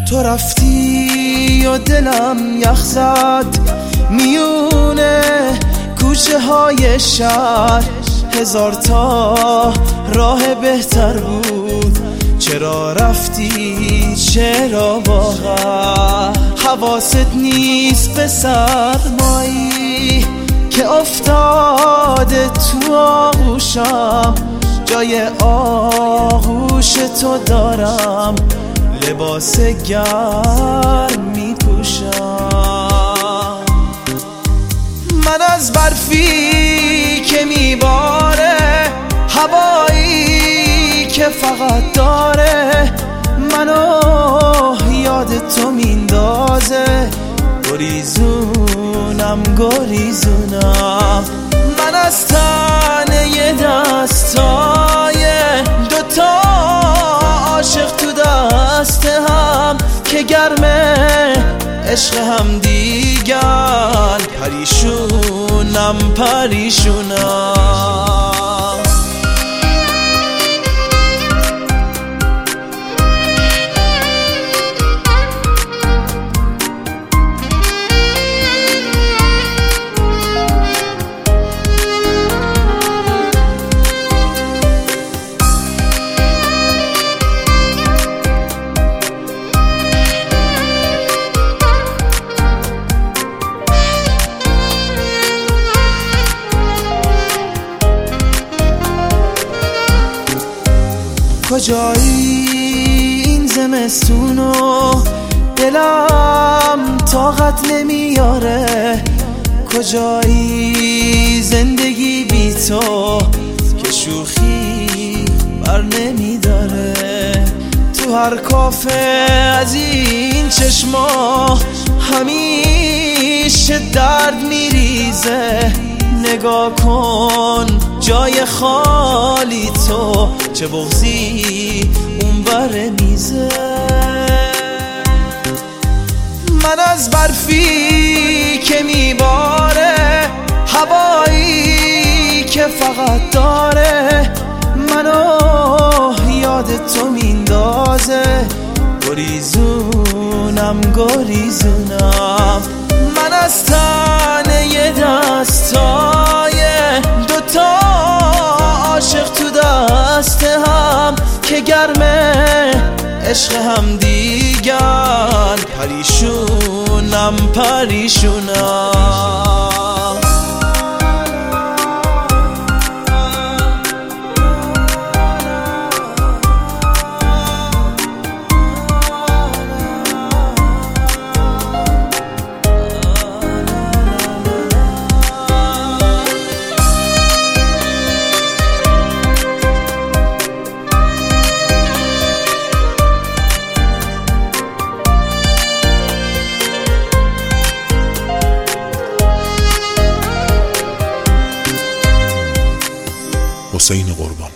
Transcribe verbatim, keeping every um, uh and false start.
تو رفتی و دلم یخ زد میونه کوچه های شهر، هزار تا راه بهتر بود. چرا رفتی چرا واقعا حواست نیست به سرمایی که افتاده تو آغوشم؟ جای آغوش تو دارم، لباس گرم می پوشم. من از برفی که میباره، هوایی که فقط داره منو یاد تو میندازه. گریزونم گریزونم من از تنه دستای دوتا عاشق تو دست هم که گرمه عشق هم دیگر. پریشونم پریشونم کجایی این زمستونو دلم طاقت نمیاره؟ کجایی زندگی بی تو که شوخی بر نمیداره؟ تو هر کافه از این چشما همیشه درد میریزه. نگاه کن جای خالی تو، چه بغضی اون بر میزه. من از برفی که میباره، هوایی که فقط داره منو یاد تو میندازه. گریزونم گریزونم من از تنه دستای دوتا عاشق تو دست هم که گرمه عشق هم دیگر. پریشونم پریشونم حسین قربان.